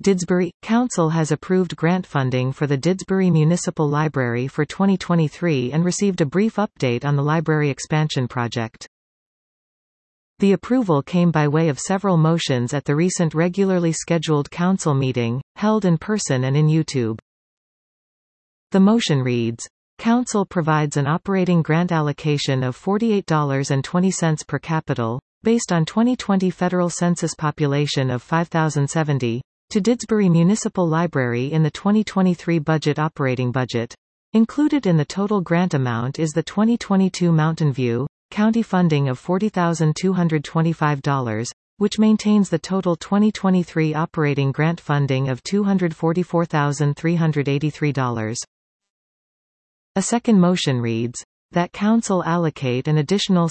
Didsbury Council has approved grant funding for the Didsbury Municipal Library for 2023 and received a brief update on the library expansion project. The approval came by way of several motions at the recent regularly scheduled council meeting, held in person and in YouTube. The motion reads, Council provides an operating grant allocation of $48.20 per capita, based on 2020 federal census population of 5,070, to Didsbury Municipal Library in the 2023 operating budget. Included in the total grant amount is the 2022 Mountain View County funding of $40,225, which maintains the total 2023 operating grant funding of $244,383. A second motion reads, that Council allocate an additional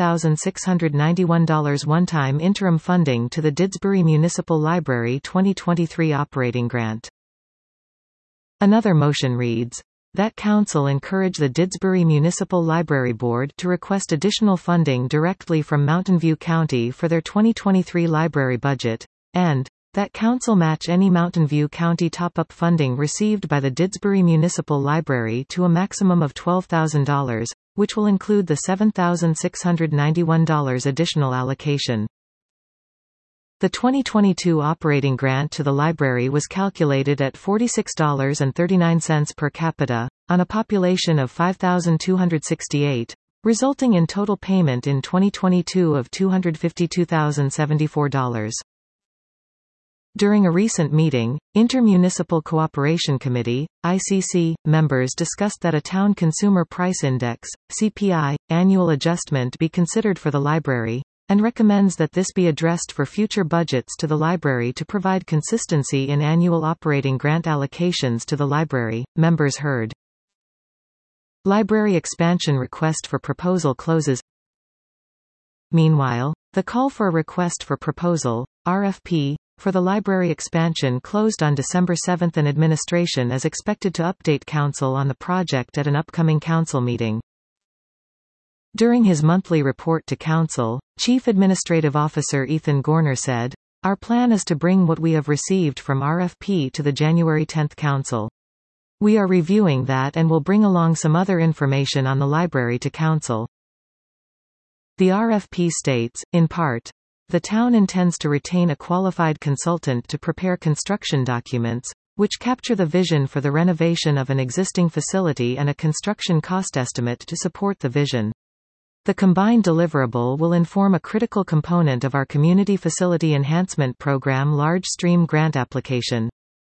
$7,691 one-time interim funding to the Didsbury Municipal Library 2023 operating grant. Another motion reads, that Council encourage the Didsbury Municipal Library Board to request additional funding directly from Mountain View County for their 2023 library budget, and that Council match any Mountain View County top-up funding received by the Didsbury Municipal Library to a maximum of $12,000, which will include the $7,691 additional allocation. The 2022 operating grant to the library was calculated at $46.39 per capita, on a population of 5,268, resulting in total payment in 2022 of $252,074. During a recent meeting, Intermunicipal Cooperation Committee, ICC, members discussed that a Town Consumer Price Index, CPI, annual adjustment be considered for the library, and recommends that this be addressed for future budgets to the library to provide consistency in annual operating grant allocations to the library. Members heard. Library expansion request for proposal closes. Meanwhile, the call for a request for proposal, RFP, for the library expansion closed on December 7 and administration is expected to update Council on the project at an upcoming Council meeting. During his monthly report to Council, Chief Administrative Officer Ethan Gorner said, our plan is to bring what we have received from RFP to the January 10 Council. We are reviewing that and will bring along some other information on the library to Council. The RFP states, in part, the town intends to retain a qualified consultant to prepare construction documents, which capture the vision for the renovation of an existing facility and a construction cost estimate to support the vision. The combined deliverable will inform a critical component of our Community Facility Enhancement Program large stream grant application.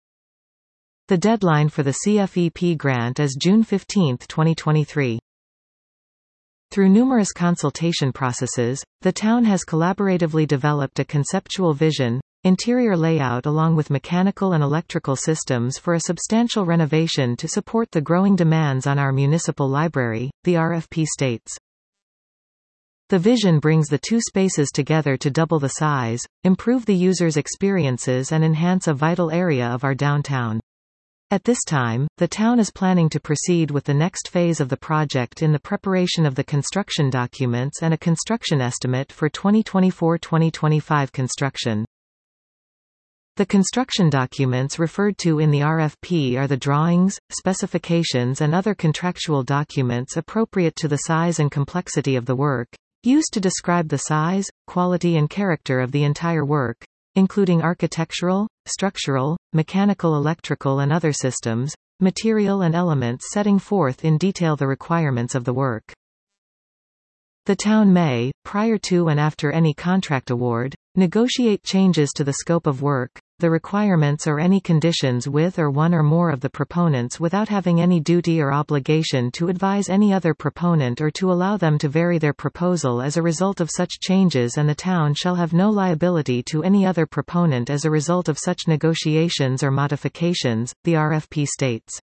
The deadline for the CFEP grant is June 15, 2023. Through numerous consultation processes, the town has collaboratively developed a conceptual vision, interior layout along with mechanical and electrical systems for a substantial renovation to support the growing demands on our municipal library, the RFP states. The vision brings the two spaces together to double the size, improve the user's experiences and enhance a vital area of our downtown. At this time, the town is planning to proceed with the next phase of the project in the preparation of the construction documents and a construction estimate for 2024-2025 construction. The construction documents referred to in the RFP are the drawings, specifications and other contractual documents appropriate to the size and complexity of the work, used to describe the size, quality and character of the entire work, including architectural, structural, mechanical, electrical and other systems, material and elements setting forth in detail the requirements of the work. The town may, prior to and after any contract award, negotiate changes to the scope of work, the requirements or any conditions with or one or more of the proponents without having any duty or obligation to advise any other proponent or to allow them to vary their proposal as a result of such changes, and the town shall have no liability to any other proponent as a result of such negotiations or modifications, the RFP states.